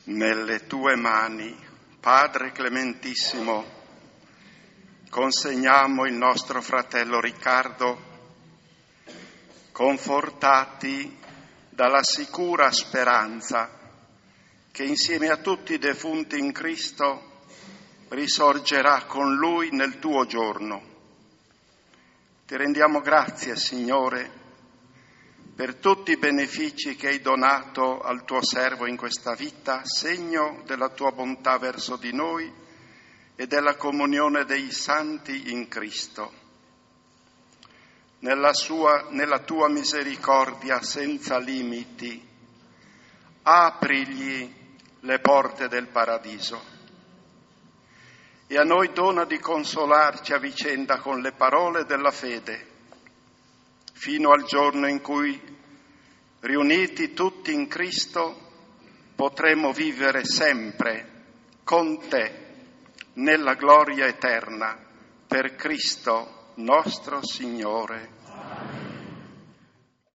Nelle tue mani, Padre Clementissimo, consegniamo il nostro fratello Riccardo, confortati dalla sicura speranza che insieme a tutti i defunti in Cristo risorgerà con Lui nel tuo giorno. Ti rendiamo grazie, Signore, per tutti i benefici che hai donato al tuo servo in questa vita, segno della tua bontà verso di noi e della comunione dei santi in Cristo. Nella tua misericordia senza limiti, aprigli le porte del paradiso e a noi dona di consolarci a vicenda con le parole della fede, fino al giorno in cui, riuniti tutti in Cristo, potremo vivere sempre con te nella gloria eterna, per Cristo nostro Signore. Amen.